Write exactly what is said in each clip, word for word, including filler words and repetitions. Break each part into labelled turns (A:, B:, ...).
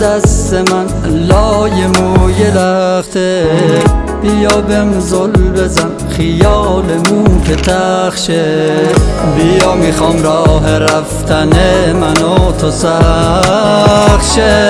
A: دست من لای موی لخته، بیا بهم زل بزن خیالمون که تخشه، بیا میخوام راه رفتن من و تو سخت شه،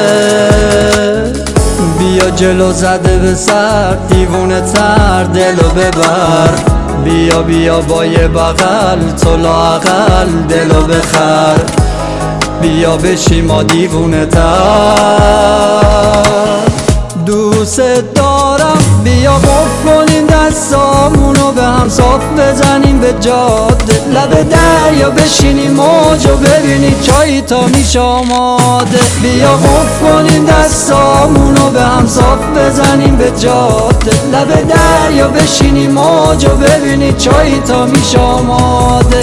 A: بیا جلو زده به سر دیوونه تر دلو ببر، بیا بیا با یه بغل تو لااقل دلو بخر، بیا بشی ما دیوونه تر. دوست دارم بیا قفل کنیم دستامونو به هم صاف بزنیم به جاده، لب دریا بشینیم موجو ببینی چایی تا میشه آماده، بیا قفل کنیم دستامونو به هم صاف بزنیم به جاده، لب دریا بشینیم موجو ببینی چایی تا میشه آماده.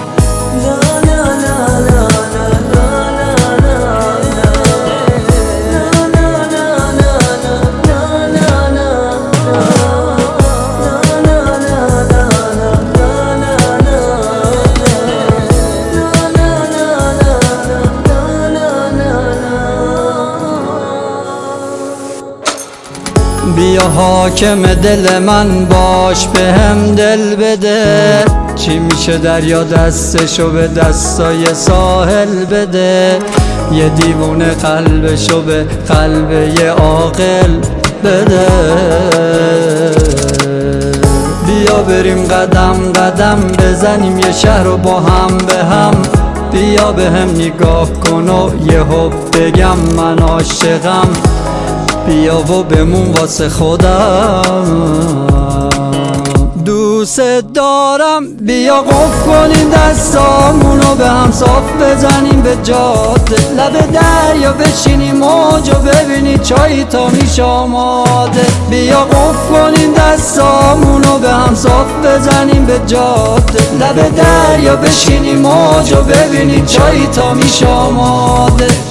A: بیا حاکم دل من باش به هم دل بده، چی میشه دریا دستشو به دستای ساحل بده، یه دیوونه قلبشو به قلب یه عاقل بده، بیا بریم قدم قدم بزنیم یه شهر رو با هم به هم، بیا به هم نگاه کن و یه حب بگم من عاشقم، بیا و بمون واسه خودم. دوست دارم بیا قفل کنیم دستامونو به هم صاف بزنیم به جاده، لب دریا بشینیم موجو ببینی چایی تا میشه آماده، بیا قفل کنیم دستامونو به هم صاف بزنیم به جاده، لب دریا بشینیم موجو ببینی چایی تا میشه آماده.